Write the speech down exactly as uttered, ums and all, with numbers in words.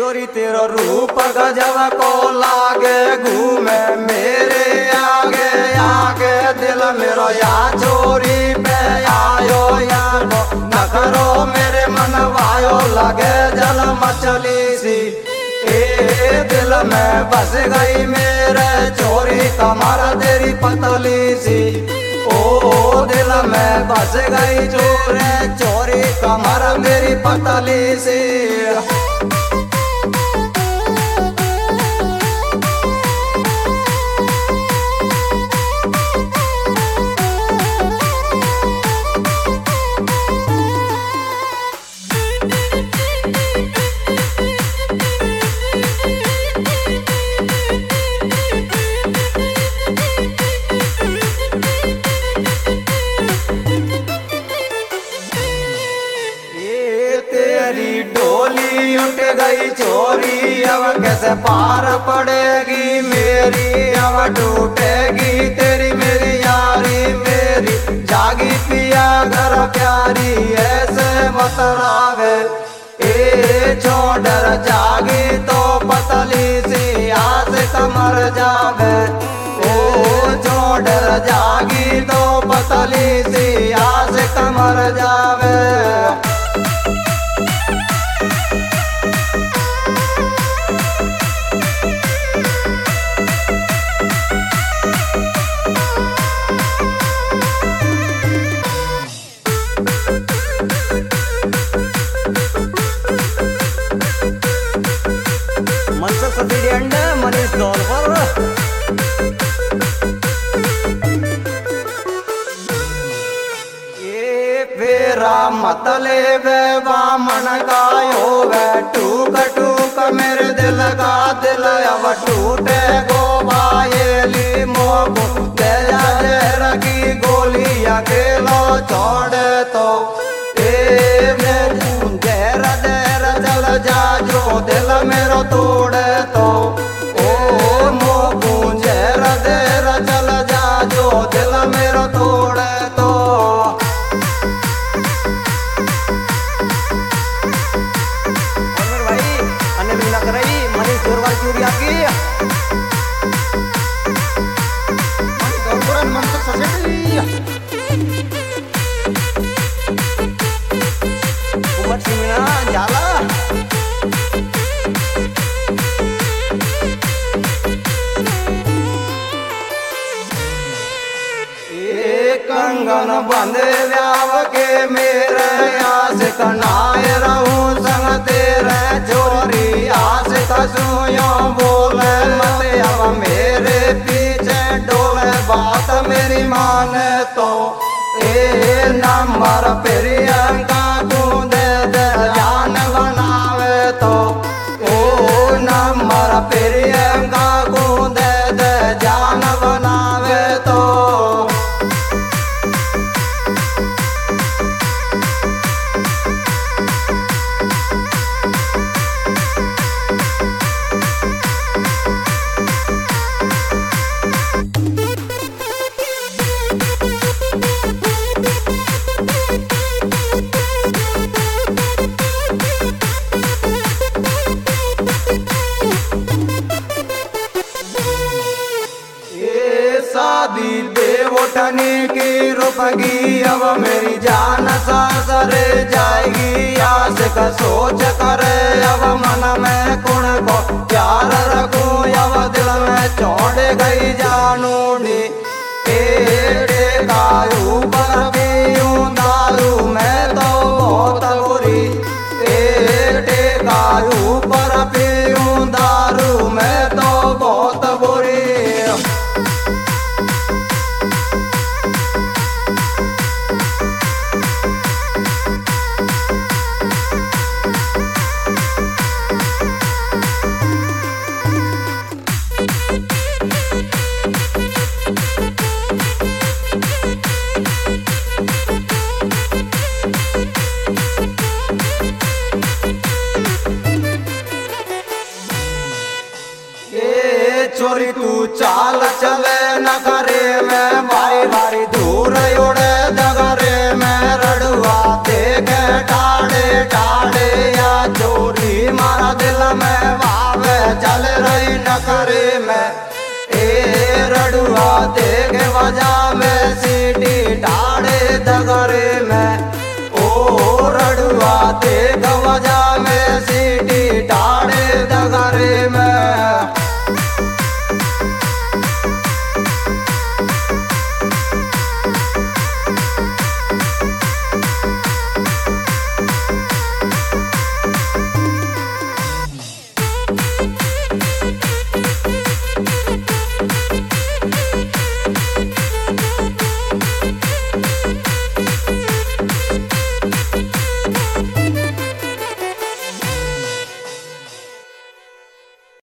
चोरी तेरा रूप गजब को लागे घूमे मेरे आगे आगे दिल मेरो या चोरी पे आयो यार न करो मेरे मन वायो लगे जल मछली सी ए दिल में बस गई मेरे चोरी कमर तेरी पतली सी ओ दिल में बस गई चोरे चोरी कमर मेरी पतली सी। डोली उठ गई चोरी अब कैसे पार पड़ेगी मेरी अब टूटेगी तेरी मेरी यारी मेरी जागी पिया घर प्यारी ऐसे मत रावे ए छोड़ जागी तो पतली सी आज कमर जावे ओ छोड़ जागी तो पतली सी आज कमर जावे। मनीष दौलवर ये फेरा मतले वे बामन गायो वे टूक टूक मेरे दिल का दिल अब टूटे गो बायेली मोगो दया जहर की गोली अकेलो छोड़े तो ए मेरे जहर जहर जल जा जो दिल मेरो तोड़े तो दिल मेरो तोड़े तो भाई अन्य बिना करई मनीष जोरवाल चूरिया की मन तक सजे उमर सिंह जाला कंगन बंधे व्याव के मेरे आस कनाए रहूं संग तेरे चोरी आस कसुयो बोले मत अब मेरे पीछे डोले बात मेरी माने तो ए नंबर प्रियंका को दे दे जान बनावे तो ओ नंबर प्रियंका को दे दे जान बनावे तो शादी देवोठनी की रुपगी अब मेरी जान सासरे जाएगी आस का सोच करे अब मन में कुण को प्यार रखूं अब दिल में छोड़ गई जानूनी तेरे गायू पर पीऊं दारू मैं तो बहुत बुरी तेरे गायू पर पीऊं दारू मैं तो बहुत बुरी। चोरी तू चाल चले नगरे में भारी भारी दूर उड़े नगरे में रड़ुआ देखे टाड़े टाड़े या चोरी मारा दिल में देख वजा में सीटी डाड़े दगरे में ओ रड़ुआ देख वजा